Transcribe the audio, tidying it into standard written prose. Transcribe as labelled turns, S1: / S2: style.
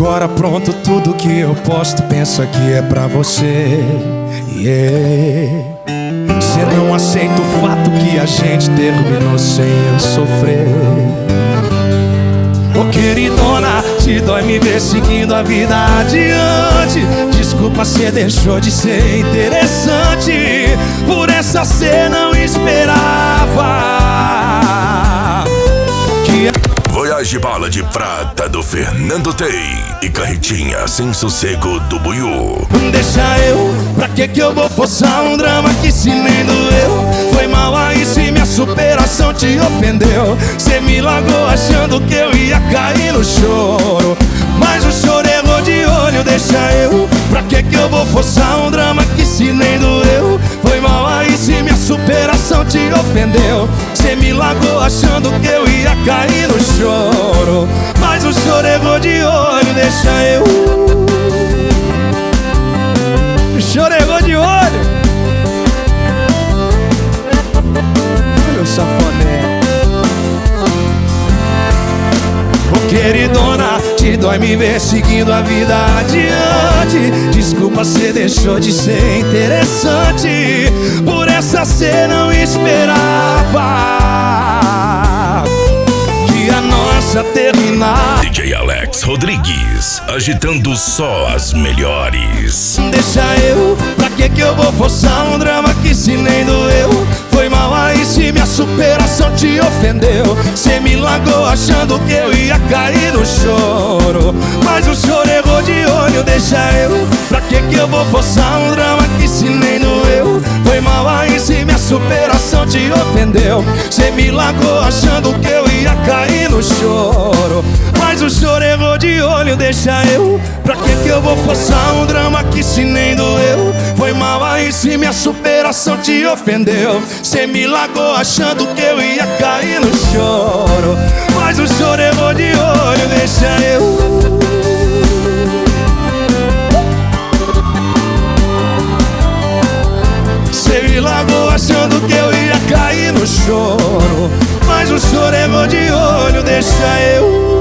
S1: Agora pronto, tudo que eu posto pensa que é pra você. Cê não aceita o fato que a gente terminou sem eu sofrer. Ô queridona, te dói me ver seguindo a vida adiante. Desculpa, cê deixou de ser interessante. Por essa cê não esperava que
S2: Voyage Bala de Prata do Fernando Tey e Carretinha Sem Sossego do Buiú.
S1: Deixa eu, pra que eu vou forçar um drama que se nem doeu? Foi mal aí se minha superação te ofendeu. Cê me largou achando que eu ia cair no choro, mas o choro errou de olho. Deixa eu, pra que eu vou forçar um drama que se nem doeu? Foi mal aí se minha superação te ofendeu. Cê me largou achando que eu ia cair no choro, mas o choro errou de olho. Deixa eu, o choro errou de olho. Meu safoné. Ô queridona, te dói me ver seguindo a vida adiante. Desculpa, cê deixou de ser interessante. Por essa cê não esperava que a nossa terminar.
S2: DJ Alex Rodrigues, agitando só as melhores.
S1: Deixa eu, pra que eu vou forçar um drama que se nem doeu? Foi mal aí se minha superação te ofendeu. Cê me largou achando que eu ia cair no choro, mas o choro errou de olho. Deixa eu, pra que eu vou forçar um drama que se nem doeu? Foi mal aí se minha superação te ofendeu. Cê me largou achando que eu ia cair no choro, mas o choro errou de olho. Deixa eu, pra que eu vou forçar um drama que se nem doeu? Foi mal aí se minha superação te ofendeu. Cê me largou achando que eu ia cair no choro, mas o choro errou de olho. Deixa eu, cê me largou achando que eu ia cair no choro, mas o choro errou de olho. Deixa eu,